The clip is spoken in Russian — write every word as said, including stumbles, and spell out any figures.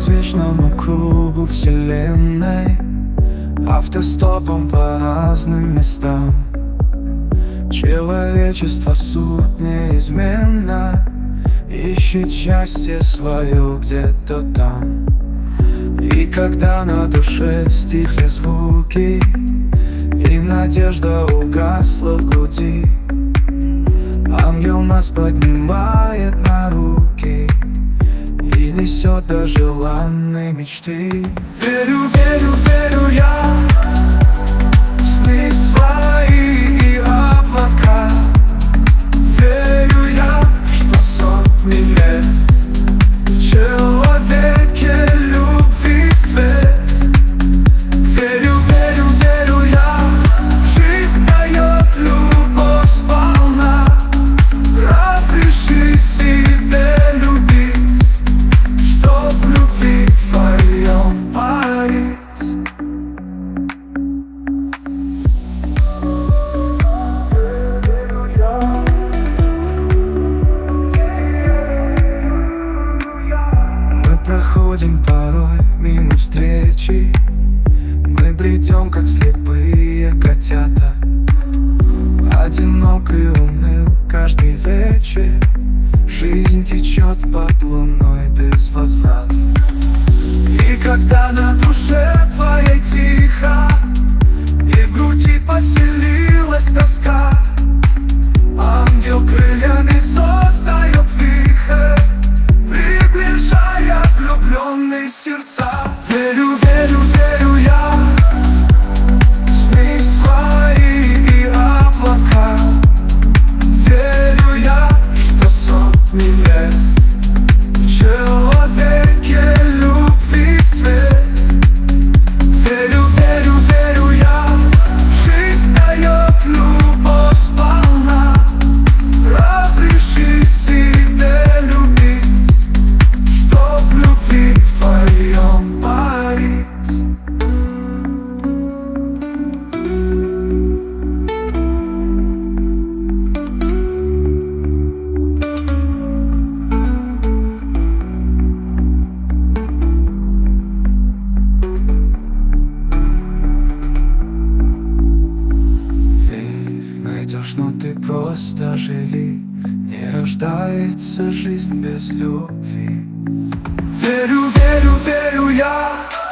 извечному кругу вселенной, автостопом по разным местам. Человечество суть неизменна, ищет счастье свое где-то там. И когда на душе стихли звуки и надежда угасла в груди, ангел нас поднимает на руки и несет до желанной мечты. Верю, верю, верю я в сны свои и облака. Верю я, что сотни лет в человеке любви свет. Верю, верю, верю я, жизнь дает любовь сполна. Разреши себе любить, чтоб в любви твоем парить. Мы проходим порой мимо встречи, мы бредем, как слепые котята. Одинок и уныл каждый вечер, жизнь течет под луной без возврата. И когда на душе твоей тихо и в груди поселилась тоска, ангел крыльями создает вихрь, приближая влюбленные сердца. Верю, верю, верю я в сны свои и облака. Верю я, что сотни лет в человеке любви свет. Верю, верю, верю я, жизнь дает любовь сполна. Разреши себе любить, чтоб в любви твоем парить. Найдешь, но ты просто живи, не рождается жизнь без любви. Верю, верю, верю я